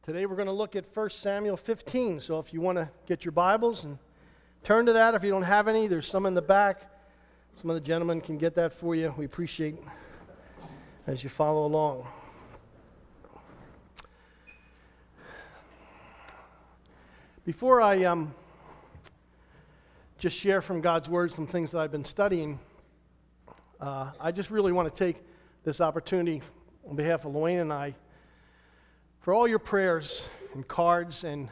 Today we're going to look at 1 Samuel 15. So if you want to get your Bibles and turn to that, if you don't have any, there's some in the back. Some of the gentlemen can get that for you. We appreciate as you follow along. Before I just share from God's Word some things that I've been studying, I just really want to take this opportunity on behalf of Luane and I for all your prayers and cards, and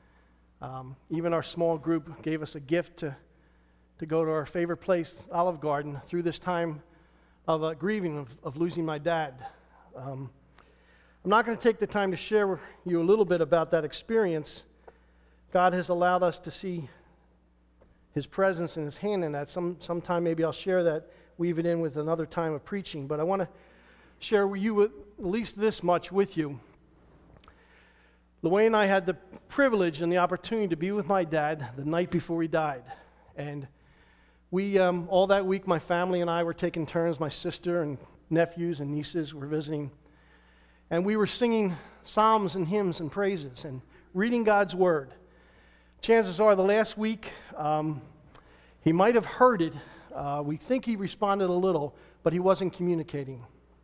even our small group gave us a gift to go to our favorite place, Olive Garden, through this time of grieving of losing my dad. I'm not going to take the time to share with you a little bit about that experience. God has allowed us to see His presence and His hand in that. Sometime maybe I'll share that, weave it in with another time of preaching. But I want to share with you at least this much with you. Luane and I had the privilege and the opportunity to be with my dad the night before he died. And we, all that week, my family and I were taking turns. My sister and nephews and nieces were visiting. And we were singing psalms and hymns and praises and reading God's Word. Chances are the last week, he might have heard it. We think he responded a little, but he wasn't communicating.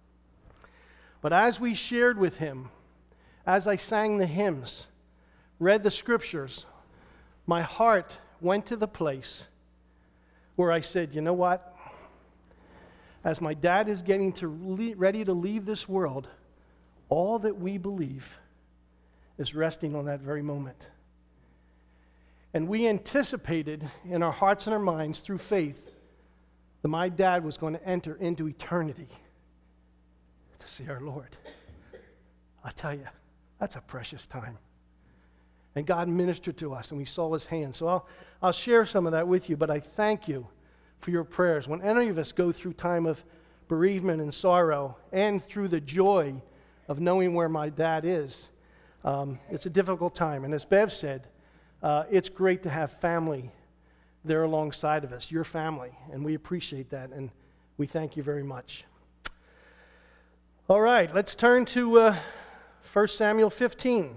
But as we shared with him, as I sang the hymns, read the scriptures, my heart went to the place where I said, you know what? As my dad is getting ready to leave this world, all that we believe is resting on that very moment. And we anticipated in our hearts and our minds through faith that my dad was going to enter into eternity to see our Lord. I tell you, that's a precious time. And God ministered to us, and we saw His hand. So I'll share some of that with you, but I thank you for your prayers. When any of us go through time of bereavement and sorrow, and through the joy of knowing where my dad is, it's a difficult time. And as Bev said, it's great to have family there alongside of us, your family, and we appreciate that, and we thank you very much. All right, let's turn to 1 Samuel 15.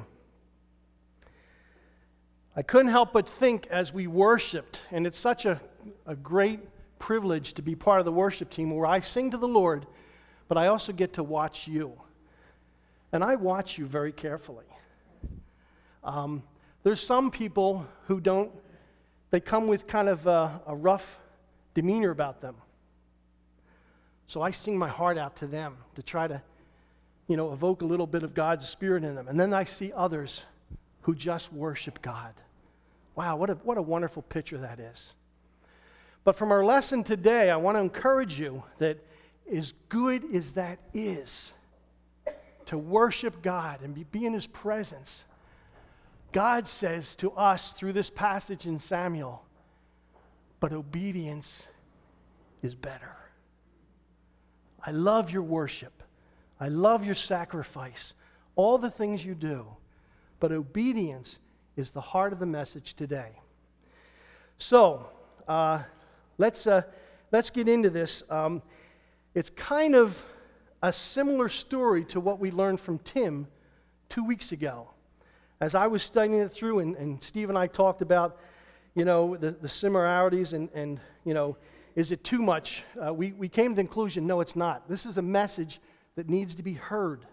I couldn't help but think as we worshiped, and it's such a great privilege to be part of the worship team where I sing to the Lord, but I also get to watch you. And I watch you very carefully. There's some people who they come with kind of a rough demeanor about them. So I sing my heart out to them to try to, evoke a little bit of God's Spirit in them. And then I see others who just worship God. Wow, what a wonderful picture that is. But from our lesson today, I want to encourage you that as good as that is, to worship God and be in His presence, God says to us through this passage in Samuel, but obedience is better. I love your worship. I love your sacrifice, all the things you do, but obedience is the heart of the message today. So, let's get into this. It's kind of a similar story to what we learned from Tim 2 weeks ago. As I was studying it through, and Steve and I talked about, the similarities and is it too much? We came to the conclusion, no, it's not. This is a message that needs to be heard.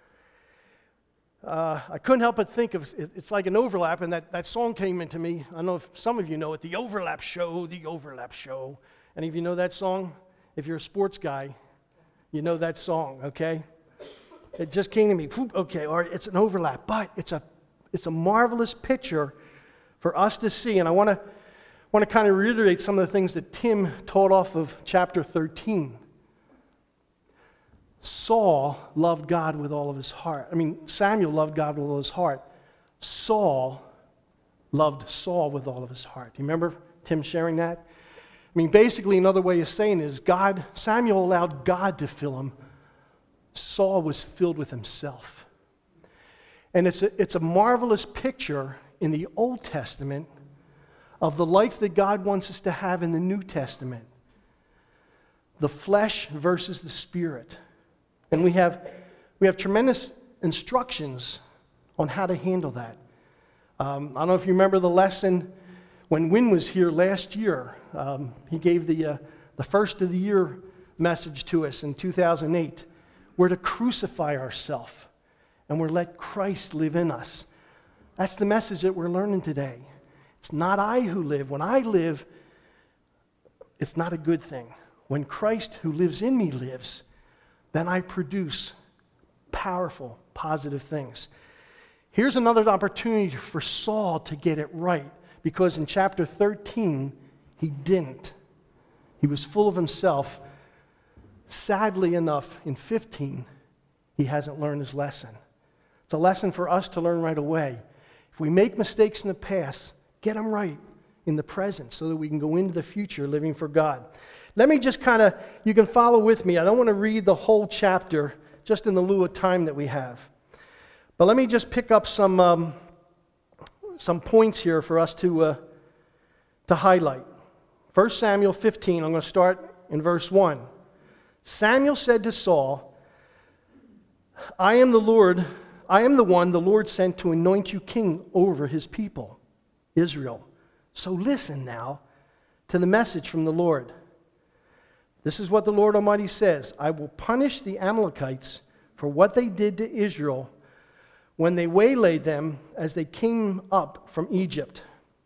I couldn't help but think of it's like an overlap, and that song came into me. I don't know if some of you know it, The Overlap Show, The Overlap Show. Any of you know that song? If you're a sports guy, you know that song, okay? It just came to me. Okay, all right, it's an overlap, but it's a marvelous picture for us to see, and I want to kind of reiterate some of the things that Tim taught off of chapter 13. Saul loved God with all of his heart. Samuel loved God with all his heart. Saul loved Saul with all of his heart. Do you remember Tim sharing that? Basically another way of saying it is Samuel allowed God to fill him. Saul was filled with himself. And it's a marvelous picture in the Old Testament of the life that God wants us to have in the New Testament. The flesh versus the spirit. And we have tremendous instructions on how to handle that. I don't know if you remember the lesson when Wynn was here last year. He gave the first of the year message to us in 2008. We're to crucify ourselves, and we're to let Christ live in us. That's the message that we're learning today. It's not I who live. When I live, it's not a good thing. When Christ who lives in me lives, then I produce powerful, positive things. Here's another opportunity for Saul to get it right, because in chapter 13, he didn't. He was full of himself. Sadly enough, in 15, he hasn't learned his lesson. It's a lesson for us to learn right away. If we make mistakes in the past, get them right in the present so that we can go into the future living for God. Let me just you can follow with me. I don't want to read the whole chapter just in the lieu of time that we have. But let me just pick up some points here for us to highlight. 1 Samuel 15, I'm going to start in verse 1. Samuel said to Saul, I am the one the Lord sent to anoint you king over his people, Israel. So listen now to the message from the Lord. This is what the Lord Almighty says. I will punish the Amalekites for what they did to Israel when they waylaid them as they came up from Egypt.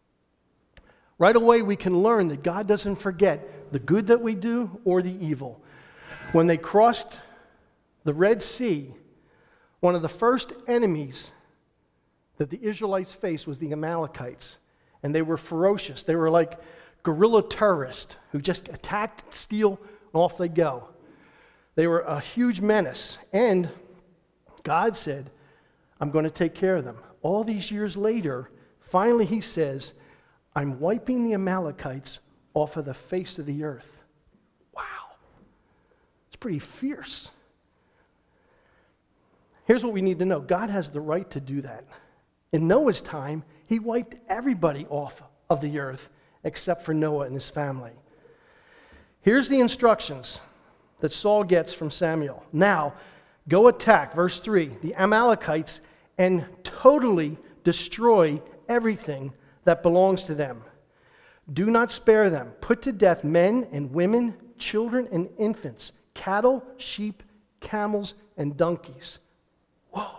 Right away we can learn that God doesn't forget the good that we do or the evil. When they crossed the Red Sea, one of the first enemies that the Israelites faced was the Amalekites. And they were ferocious. They were like guerrilla terrorists who just attacked, steal, and off they go. They were a huge menace. And God said, I'm going to take care of them. All these years later, finally he says, I'm wiping the Amalekites off of the face of the earth. Wow. It's pretty fierce. Here's what we need to know. God has the right to do that. In Noah's time, he wiped everybody off of the earth except for Noah and his family. Here's the instructions that Saul gets from Samuel. Now, go attack, verse 3, the Amalekites and totally destroy everything that belongs to them. Do not spare them. Put to death men and women, children and infants, cattle, sheep, camels, and donkeys. Whoa.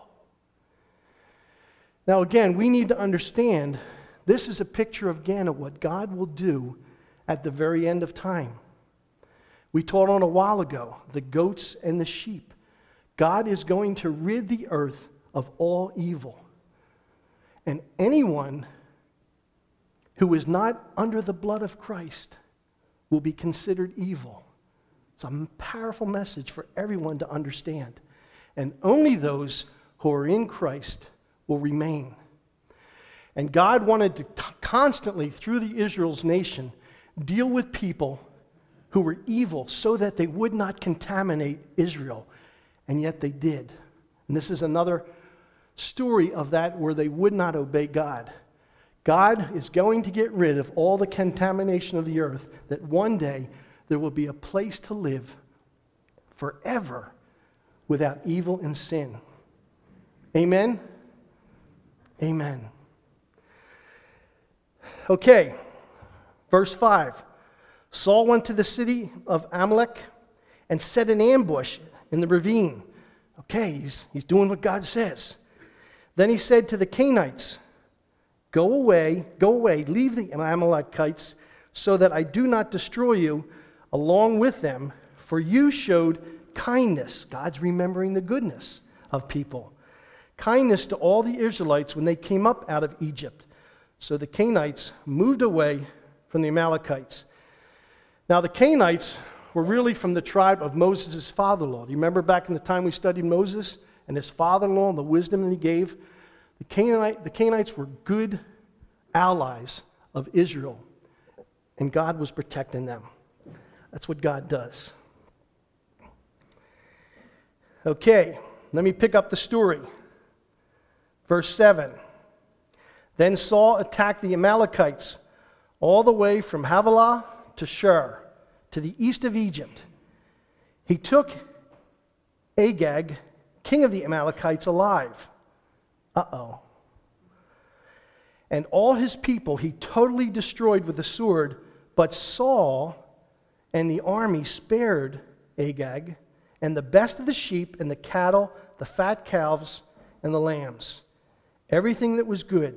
Now again, we need to understand this is a picture again of what God will do at the very end of time. We taught on a while ago, the goats and the sheep. God is going to rid the earth of all evil. And anyone who is not under the blood of Christ will be considered evil. It's a powerful message for everyone to understand. And only those who are in Christ will remain. And God wanted to constantly, through the Israel's nation, deal with people who were evil so that they would not contaminate Israel. And yet they did. And this is another story of that where they would not obey God. God is going to get rid of all the contamination of the earth, that one day there will be a place to live forever without evil and sin. Amen? Amen. Okay, verse 5. Saul went to the city of Amalek and set an ambush in the ravine. Okay, he's doing what God says. Then he said to the Canaanites, Go away, leave the Amalekites, so that I do not destroy you along with them, for you showed kindness. God's remembering the goodness of people. Kindness to all the Israelites when they came up out of Egypt. So the Canaanites moved away from the Amalekites. Now the Canaanites were really from the tribe of Moses' father-in-law. Do you remember back in the time we studied Moses and his father-in-law and the wisdom that he gave? The Canaanites were good allies of Israel, and God was protecting them. That's what God does. Okay, let me pick up the story. Verse 7. Then Saul attacked the Amalekites all the way from Havilah to Shur, to the east of Egypt. He took Agag, king of the Amalekites, alive. Uh-oh. And all his people he totally destroyed with the sword, but Saul and the army spared Agag and the best of the sheep and the cattle, the fat calves and the lambs, everything that was good.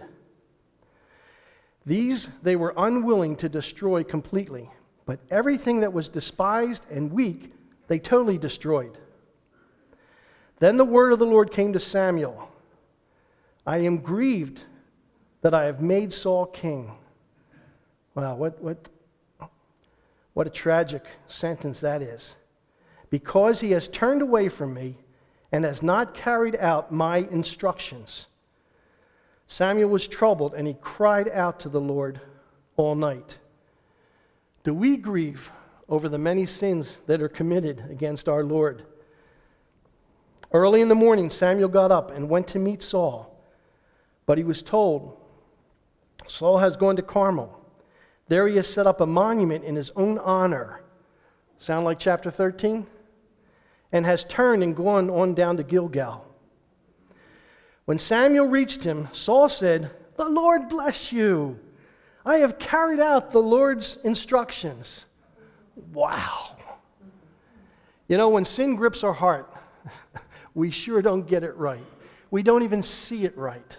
These they were unwilling to destroy completely, but everything that was despised and weak they totally destroyed. Then the word of the Lord came to Samuel. I am grieved that I have made Saul king. Wow, what a tragic sentence that is. Because he has turned away from me and has not carried out my instructions. Samuel was troubled and he cried out to the Lord all night. Do we grieve over the many sins that are committed against our Lord? Early in the morning, Samuel got up and went to meet Saul. But he was told, Saul has gone to Carmel. There he has set up a monument in his own honor. Sound like chapter 13? And has turned and gone on down to Gilgal. When Samuel reached him, Saul said, the Lord bless you. I have carried out the Lord's instructions. Wow. You know, when sin grips our heart, we sure don't get it right. We don't even see it right.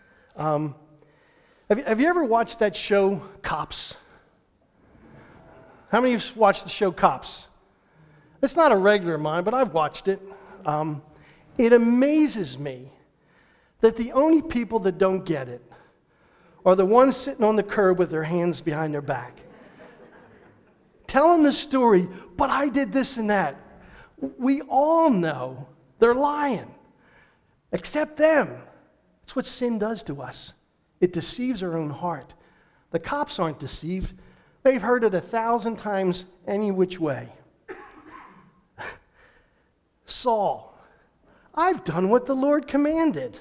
Have you ever watched that show, Cops? How many of you have watched the show Cops? It's not a regular of mine, but I've watched it. It amazes me that the only people that don't get it are the ones sitting on the curb with their hands behind their back. Telling the story, but I did this and that. We all know they're lying, except them. That's what sin does to us. It deceives our own heart. The cops aren't deceived. They've heard it 1,000 times any which way. Saul, I've done what the Lord commanded.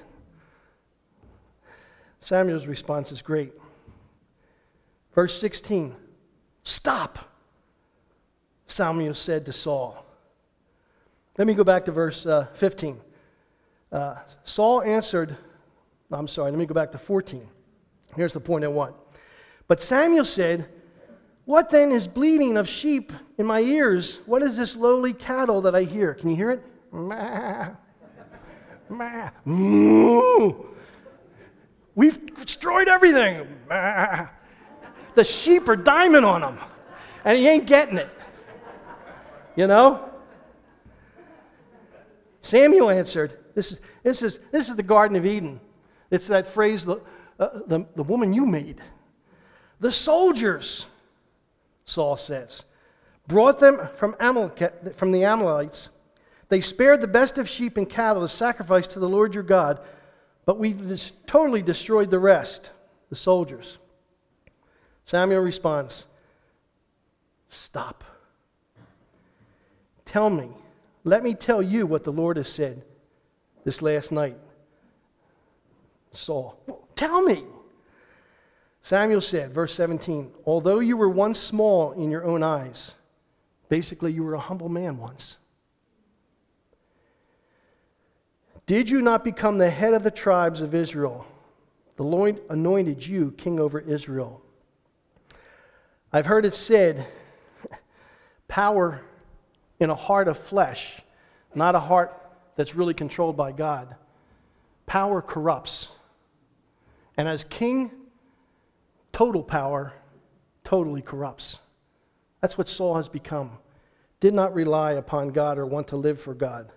Samuel's response is great. Verse 16, stop, Samuel said to Saul. Let me go back to verse 15. Saul answered, let me go back to 14. Here's the point I want. But Samuel said, what then is bleating of sheep in my ears? What is this lowly cattle that I hear? Can you hear it? Mah, mah, moo. We've destroyed everything. Mah. The sheep are diming on him, and he ain't getting it. You know? Samuel answered, this is the Garden of Eden. It's that phrase, the woman you made. The soldiers, Saul says, brought them from the Amalekites. They spared the best of sheep and cattle to sacrifice to the Lord your God, but we totally destroyed the rest, the soldiers. Samuel responds, stop. Tell me, let me tell you what the Lord has said this last night. Saul, tell me. Samuel said, verse 17, although you were once small in your own eyes, basically you were a humble man once, did you not become the head of the tribes of Israel? The Lord anointed you king over Israel. I've heard it said, power in a heart of flesh, not a heart that's really controlled by God. Power corrupts. And as king, total power totally corrupts. That's what Saul has become. Did not rely upon God or want to live for God.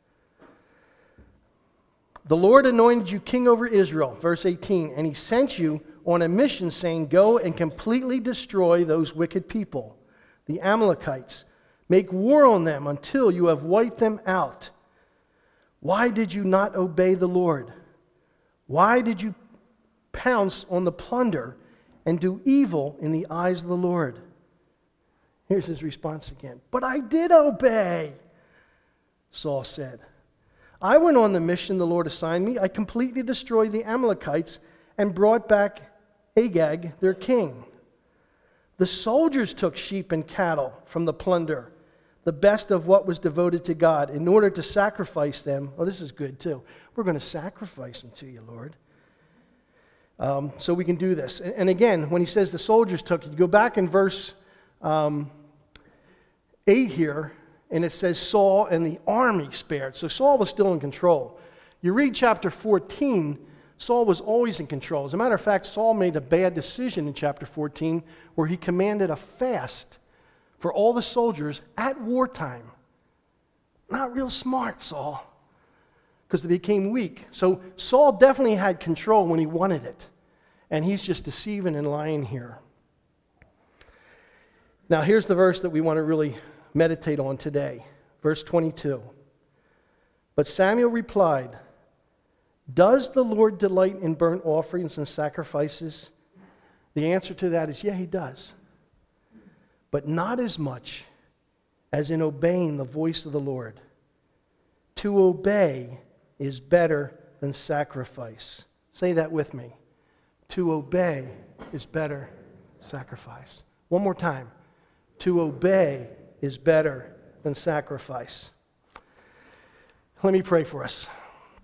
The Lord anointed you king over Israel, verse 18, and he sent you on a mission saying, go and completely destroy those wicked people, the Amalekites. Make war on them until you have wiped them out. Why did you not obey the Lord? Why did you pounce on the plunder and do evil in the eyes of the Lord? Here's his response again. But I did obey, Saul said. I went on the mission the Lord assigned me. I completely destroyed the Amalekites and brought back Agag, their king. The soldiers took sheep and cattle from the plunder, the best of what was devoted to God, in order to sacrifice them. Oh, this is good too. We're going to sacrifice them to you, Lord. So we can do this. And again, when he says the soldiers took it, you go back in verse 8 here, and it says Saul and the army spared. So Saul was still in control. You read chapter 14, Saul was always in control. As a matter of fact, Saul made a bad decision in chapter 14 where he commanded a fast for all the soldiers at wartime. Not real smart, Saul, because they became weak. So Saul definitely had control when he wanted it. And he's just deceiving and lying here. Now here's the verse that we want to really meditate on today. Verse 22. But Samuel replied, "Does the Lord delight in burnt offerings and sacrifices?" The answer to that is, yeah, he does. But not as much as in obeying the voice of the Lord. To obey is better than sacrifice. Say that with me. To obey is better than sacrifice. One more time. To obey is better than sacrifice. Let me pray for us.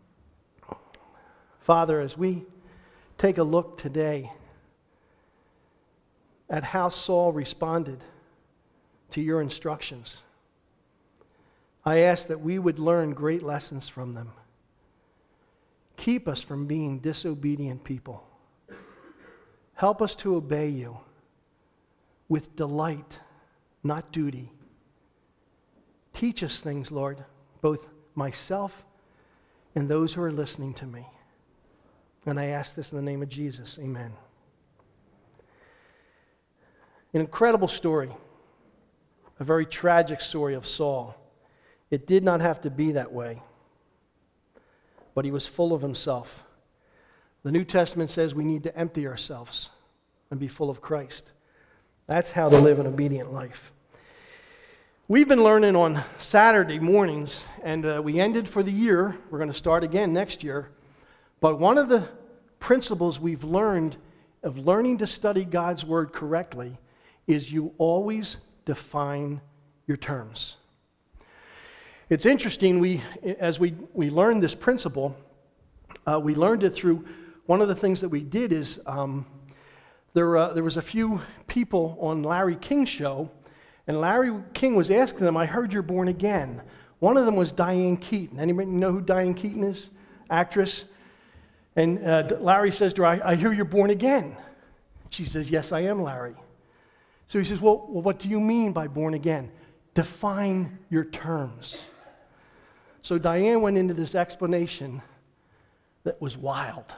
Father, as we take a look today at how Saul responded to your instructions, I ask that we would learn great lessons from them. Keep us from being disobedient people. Help us to obey you with delight, not duty. Teach us things, Lord, both myself and those who are listening to me. And I ask this in the name of Jesus. Amen. An incredible story, a very tragic story of Saul. It did not have to be that way, but he was full of himself. The New Testament says we need to empty ourselves and be full of Christ. That's how to live an obedient life. We've been learning on Saturday mornings, and we ended for the year. We're going to start again next year. But one of the principles we've learned of learning to study God's Word correctly is you always define your terms. It's interesting, as we learned this principle, we learned it through, one of the things that we did is there was a few people on Larry King's show, and Larry King was asking them, I heard you're born again. One of them was Diane Keaton. Anybody know who Diane Keaton is? Actress. And Larry says to her, I hear you're born again. She says, yes, I am, Larry. So he says, well, what do you mean by born again? Define your terms. So Diane went into this explanation that was wild.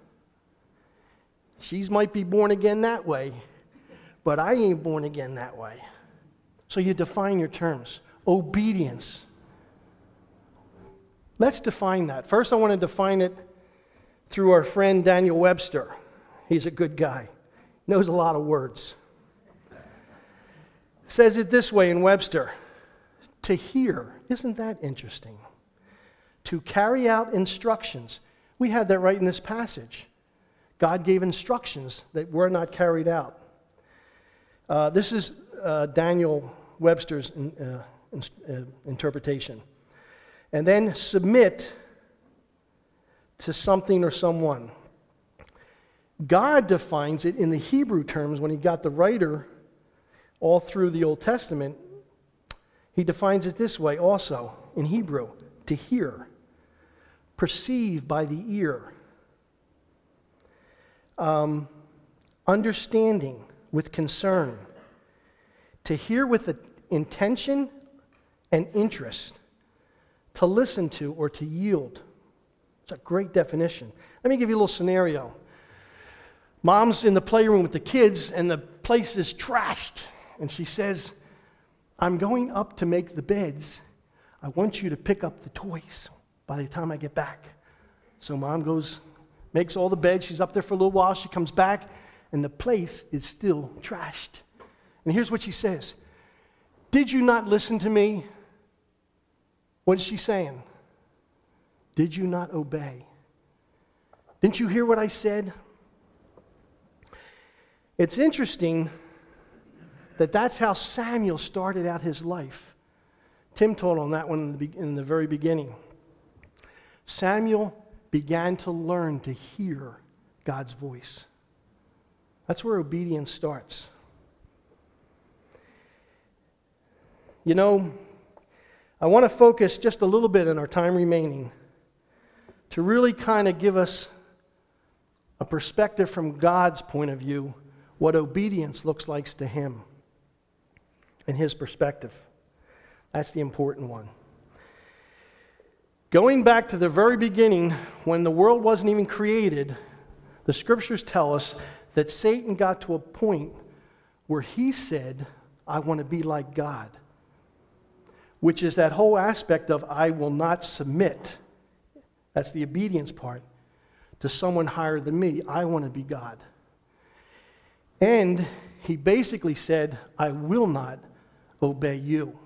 She might be born again that way, but I ain't born again that way. So you define your terms. Obedience. Let's define that. First, I want to define it through our friend Daniel Webster. He's a good guy. Knows a lot of words. Says it this way in Webster. To hear. Isn't that interesting? To carry out instructions. We had that right in this passage. God gave instructions that were not carried out. This is Daniel Webster's interpretation. And then submit to something or someone. God defines it in the Hebrew terms when he got the writer all through the Old Testament. He defines it this way also in Hebrew: to hear, perceive by the ear, understanding with concern, to hear with intention and interest, to listen to or to yield. It's a great definition. Let me give you a little scenario. Mom's in the playroom with the kids and the place is trashed. And she says, I'm going up to make the beds. I want you to pick up the toys by the time I get back. So mom goes, makes all the beds. She's up there for a little while. She comes back and the place is still trashed. And here's what she says. Did you not listen to me? What is she saying? Did you not obey? Didn't you hear what I said? It's interesting that that's how Samuel started out his life. Tim taught on that one in the very beginning. Samuel began to learn to hear God's voice. That's where obedience starts. You know, I want to focus just a little bit in our time remaining to really kind of give us a perspective from God's point of view, what obedience looks like to Him and His perspective. That's the important one. Going back to the very beginning, when the world wasn't even created, the Scriptures tell us that Satan got to a point where he said, I want to be like God. Which is that whole aspect of I will not submit. That's the obedience part. To someone higher than me. I want to be God. And he basically said, I will not obey you.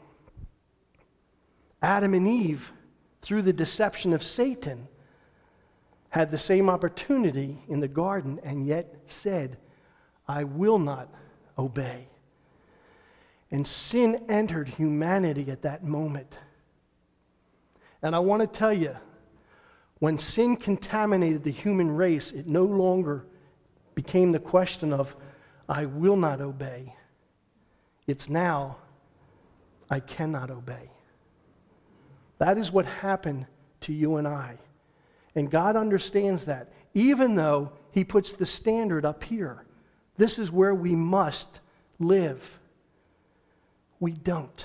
Adam and Eve, through the deception of Satan, had the same opportunity in the garden and yet said, I will not obey. And sin entered humanity at that moment. And I want to tell you, when sin contaminated the human race, it no longer became the question of, I will not obey. It's now, I cannot obey. That is what happened to you and I. And God understands that, even though He puts the standard up here. This is where we must live. We don't.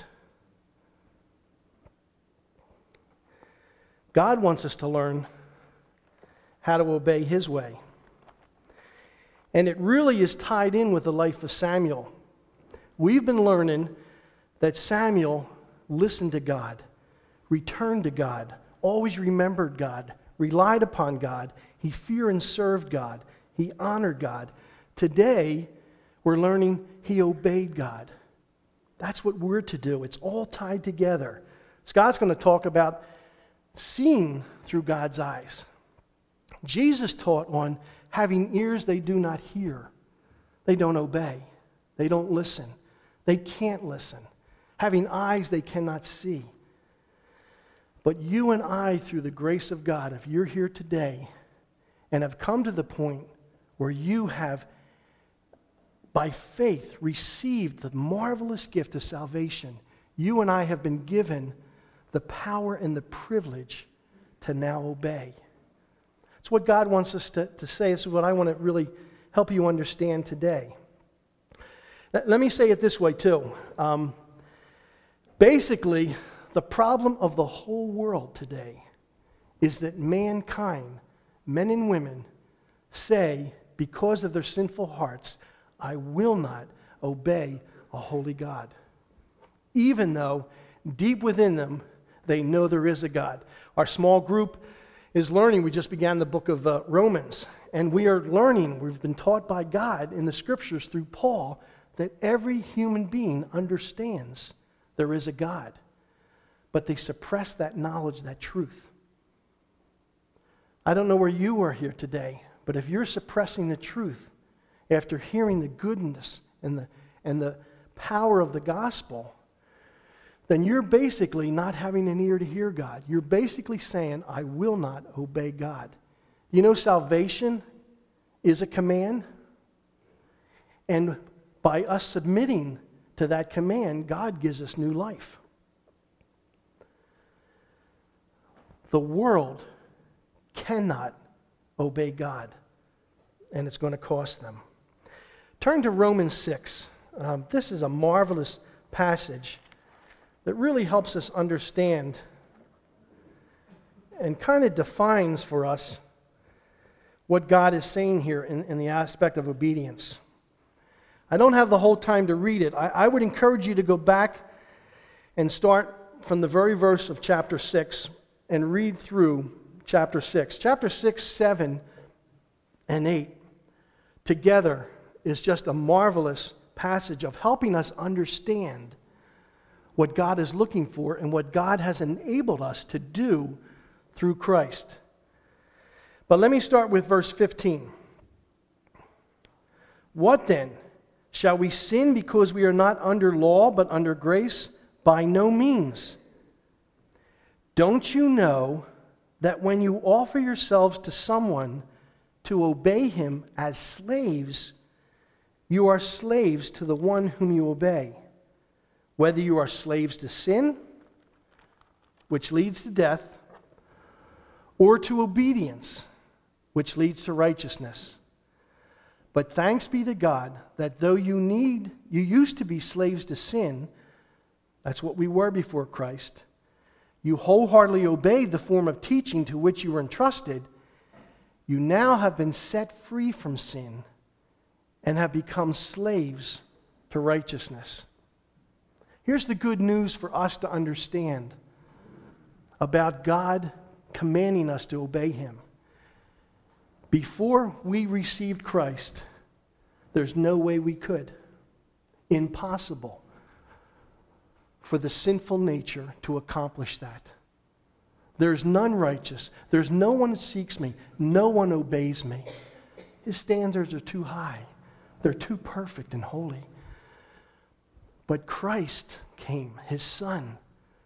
God wants us to learn how to obey His way. And it really is tied in with the life of Samuel. We've been learning that Samuel listened to God, returned to God, always remembered God, relied upon God. He feared and served God. He honored God. Today, we're learning he obeyed God. That's what we're to do. It's all tied together. Scott's going to talk about seeing through God's eyes. Jesus taught on having ears they do not hear. They don't obey. They don't listen. They can't listen. Having eyes they cannot see. But you and I, through the grace of God, if you're here today and have come to the point where you have, by faith, received the marvelous gift of salvation, you and I have been given the power and the privilege to now obey. It's what God wants us to say. This is what I want to really help you understand today. Let me say it this way too. Basically, the problem of the whole world today is that mankind, men and women, say, because of their sinful hearts, I will not obey a holy God. Even though deep within them, they know there is a God. Our small group is learning. We just began the book of Romans. And we are learning, we've been taught by God in the Scriptures through Paul, that every human being understands there is a God. But they suppress that knowledge, that truth. I don't know where you are here today, but if you're suppressing the truth after hearing the goodness and the power of the gospel, then you're basically not having an ear to hear God. You're basically saying, I will not obey God. You know, salvation is a command. And by us submitting to that command, God gives us new life. The world cannot obey God, and it's going to cost them. Turn to Romans 6. This is a marvelous passage that really helps us understand and kind of defines for us what God is saying here in the aspect of obedience. I don't have the whole time to read it. I would encourage you to go back and start from the very verse of chapter 6 and read through chapter 6. Chapter 6, 7, and 8 together is just a marvelous passage of helping us understand what God is looking for and what God has enabled us to do through Christ. But let me start with verse 15. What then? Shall we sin because we are not under law but under grace? By no means. Don't you know that when you offer yourselves to someone to obey him as slaves, you are slaves to the one whom you obey, whether you are slaves to sin, which leads to death, or to obedience, which leads to righteousness. But thanks be to God that though you used to be slaves to sin, that's what we were before Christ, you wholeheartedly obeyed the form of teaching to which you were entrusted, you now have been set free from sin and have become slaves to righteousness. Here's the good news for us to understand about God commanding us to obey him. Before we received Christ, there's no way we could. Impossible for the sinful nature to accomplish that. There's none righteous. There's no one that seeks me. No one obeys me. His standards are too high. They're too perfect and holy. But Christ came, his Son,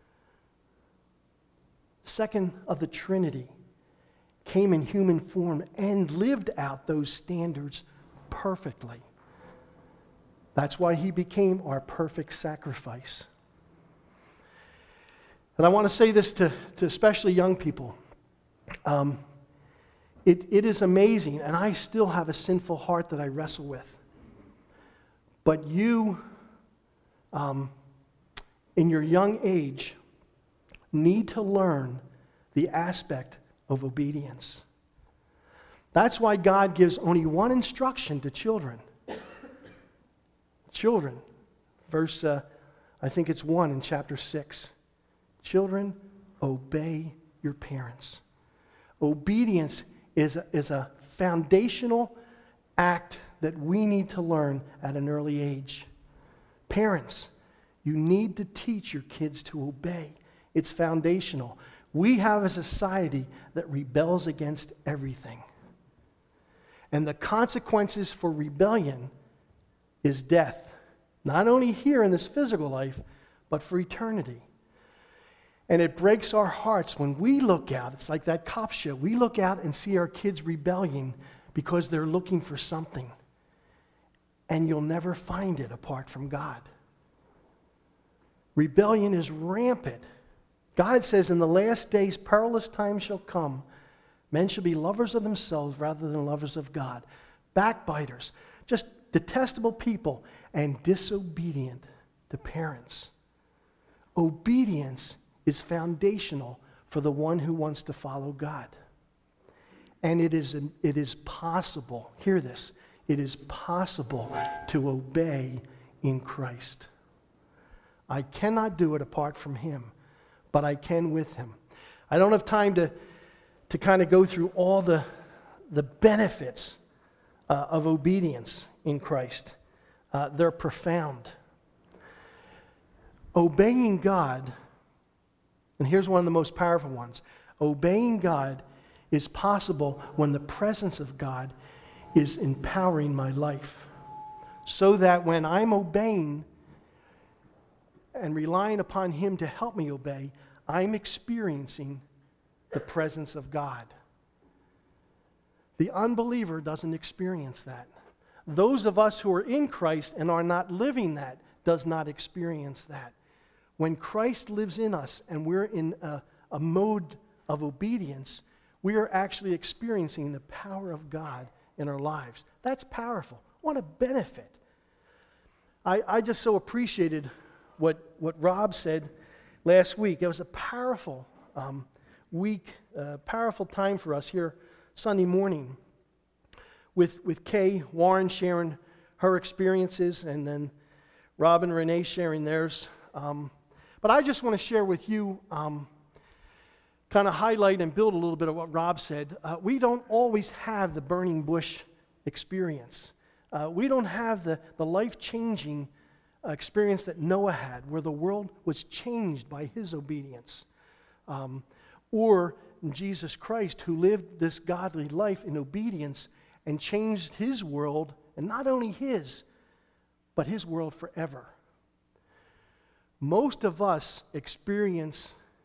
second of the Trinity, came in human form and lived out those standards perfectly. That's why he became our perfect sacrifice. And I want to say this to especially young people. It is amazing, and I still have a sinful heart that I wrestle with. But you, in your young age, need to learn the aspect of obedience. That's why God gives only one instruction to children. Children, verse, I think it's 1 in chapter 6. Children, obey your parents. Obedience is a foundational act that we need to learn at an early age. Parents, you need to teach your kids to obey. It's foundational. We have a society that rebels against everything. And the consequences for rebellion is death. Not only here in this physical life, but for eternity. And it breaks our hearts when we look out. It's like that cop show. We look out and see our kids rebelling because they're looking for something. And you'll never find it apart from God. Rebellion is rampant. God says, in the last days, perilous times shall come. Men shall be lovers of themselves rather than lovers of God. Backbiters, just detestable people, and disobedient to parents. Obedience is foundational for the one who wants to follow God. And it is possible, hear this, it is possible to obey in Christ. I cannot do it apart from him, but I can with him. I don't have time to kind of go through all the benefits of obedience in Christ. They're profound. Obeying God, and here's one of the most powerful ones. Obeying God is possible when the presence of God is empowering my life. So that when I'm obeying and relying upon him to help me obey, I'm experiencing the presence of God. The unbeliever doesn't experience that. Those of us who are in Christ and are not living that does not experience that. When Christ lives in us and we're in a mode of obedience, we are actually experiencing the power of God in our lives. That's powerful. What a benefit. I just so appreciated what Rob said last week. It was a powerful week, powerful time for us here Sunday morning with Kay Warren sharing her experiences and then Rob and Renee sharing theirs. But I just want to share with you, kind of highlight and build a little bit of what Rob said. We don't always have the burning bush experience. We don't have the life-changing experience that Noah had, where the world was changed by his obedience. Or Jesus Christ, who lived this godly life in obedience and changed his world, and not only his, but his world forever. Most of us experience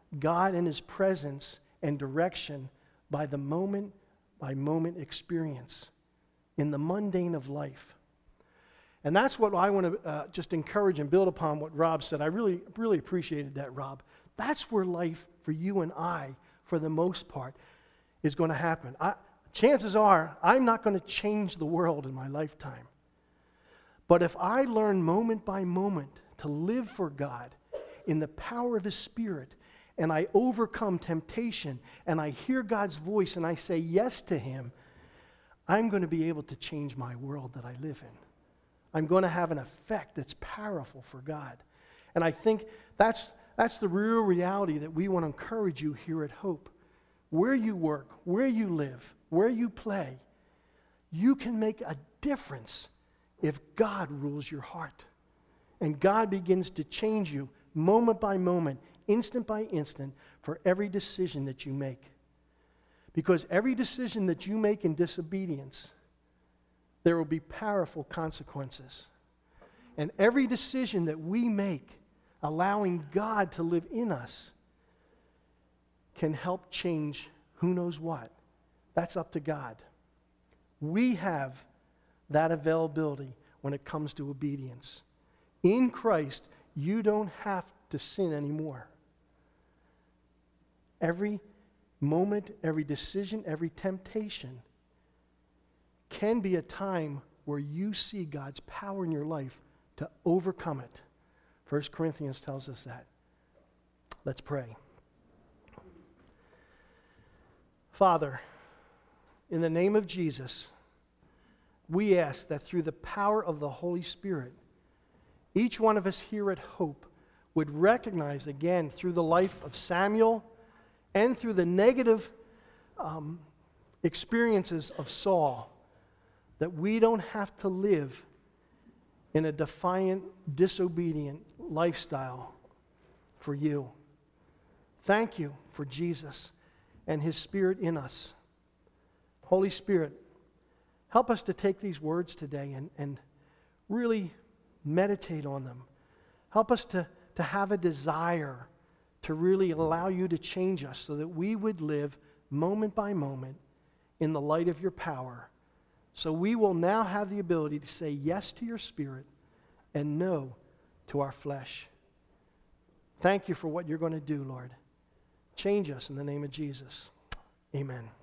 God and His presence and direction by the moment by moment experience in the mundane of life. And that's what I want to just encourage and build upon what Rob said. I really, really appreciated that, Rob. That's where life for you and I, for the most part, is going to happen. Chances are, I'm not going to change the world in my lifetime. But if I learn moment by moment to live for God in the power of His Spirit, and I overcome temptation, and I hear God's voice, and I say yes to Him, I'm going to be able to change my world that I live in. I'm going to have an effect that's powerful for God. And I think that's the real reality that we want to encourage you here at Hope. Where you work, where you live, where you play, you can make a difference if God rules your heart. And God begins to change you moment by moment, instant by instant, for every decision that you make. Because every decision that you make in disobedience, there will be powerful consequences. And every decision that we make, allowing God to live in us, can help change who knows what. That's up to God. We have that availability when it comes to obedience. In Christ, you don't have to sin anymore. Every moment, every decision, every temptation can be a time where you see God's power in your life to overcome it. 1 Corinthians tells us that. Let's pray. Father, in the name of Jesus, we ask that through the power of the Holy Spirit, each one of us here at Hope would recognize again through the life of Samuel and through the negative experiences of Saul that we don't have to live in a defiant, disobedient lifestyle for you. Thank you for Jesus and His Spirit in us. Holy Spirit, help us to take these words today and really meditate on them. Help us to have a desire to really allow you to change us so that we would live moment by moment in the light of your power. So we will now have the ability to say yes to your Spirit and no to our flesh. Thank you for what you're going to do, Lord. Change us in the name of Jesus. Amen.